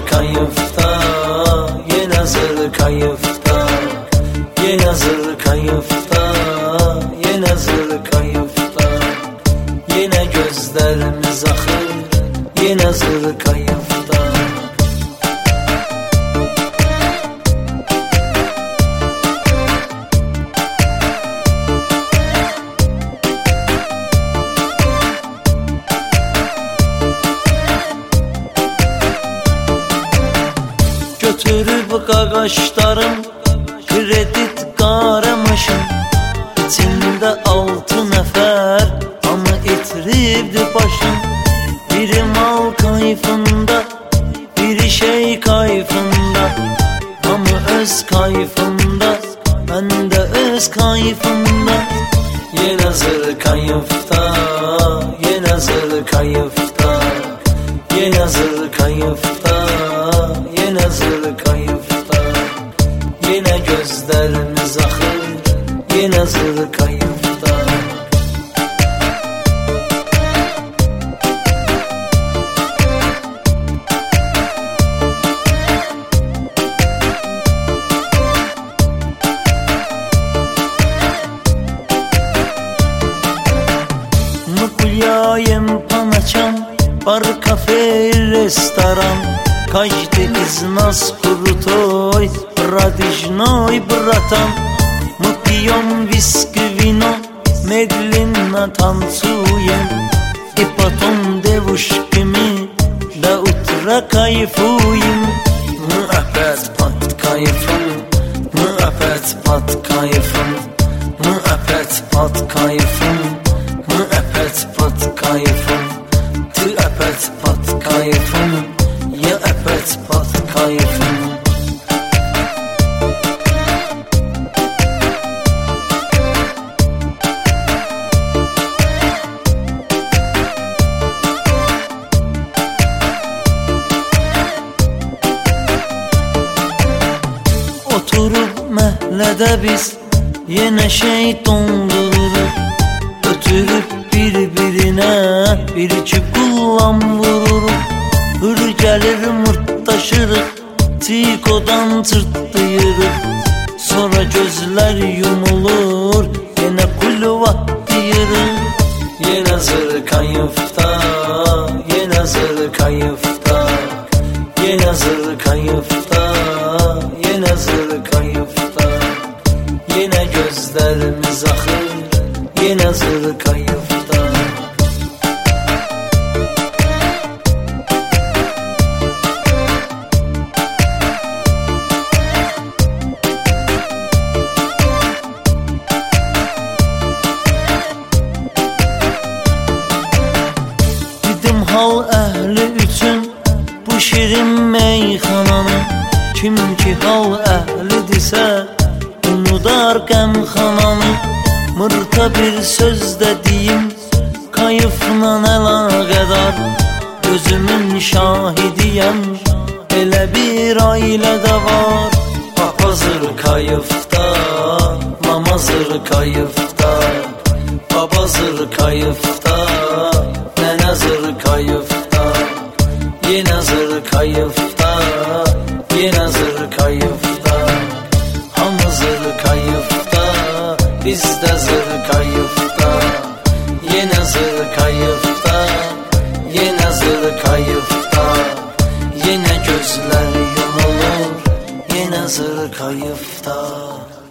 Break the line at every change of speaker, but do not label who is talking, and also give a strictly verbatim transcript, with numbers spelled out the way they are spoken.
zır kayıfta, yine zır kayıfta, yine zır kayıfta, yine zır kayıfta, yine gözlerimiz akır, yine zır kayıfta. Götürüp qaqaşlarım, kredit qaramışım, İçində altı nəfər, hamı itiribdi başım. Biri mal kayfında, biri şey kayfında, hamı öz kayfında, ben de öz kayfında. Yine zır kayıfta, yine zır kayıfta, yine zır kayıfta, yine zır kayıfta, yine gözlerimiz akır, yine zır kayıfta. Mıkılyayım panaçam, bar kafe restoran, каждый из нас крутой, радужной братан. Мы пьем виски, вино, медленно танцуем, и потом девушками до утра кайфуем. Мы опять под кайфом, мы опять под кайфом, мы опять под кайфом, мы опять под кайфом, ты опять под кайфом, я опять под кайфом. Oturup məhlədə biz yenə şey dondururuz, ötürüb bir-birinə bir-iki qullan vururuq. Hır gəlir mırtdaşırıq, tikodan çırtlayırıq, sonra gözlər yumulur, yenə kulvat deyirıq. Yenə zır kayıfta, yenə zır kayıfta, yenə zır kayıfta, yenə zır kayıfta, yenə gözlərimiz axır, yenə zır kayıfta. Hal əhli üçün bu şirin meyxananı, kim ki hal əhlidirsə unudar qəmxananı. Mırta bir söz də deyim, kayıfla əlaqədar, gözümün şahidiyəm, elə bir ailədə var. Papa zır kayıfta, mama zır kayıfta, baba zır kayıfta, nənə zır kayıfta, yenə zır kayıfta, yenə zır kayıfta, hamı zır kayıfta, biz də zır kayıfta, yenə zır kayıfta, yenə zır kayıfta, yenə gözlər yumulur, yenə zır kayıfta.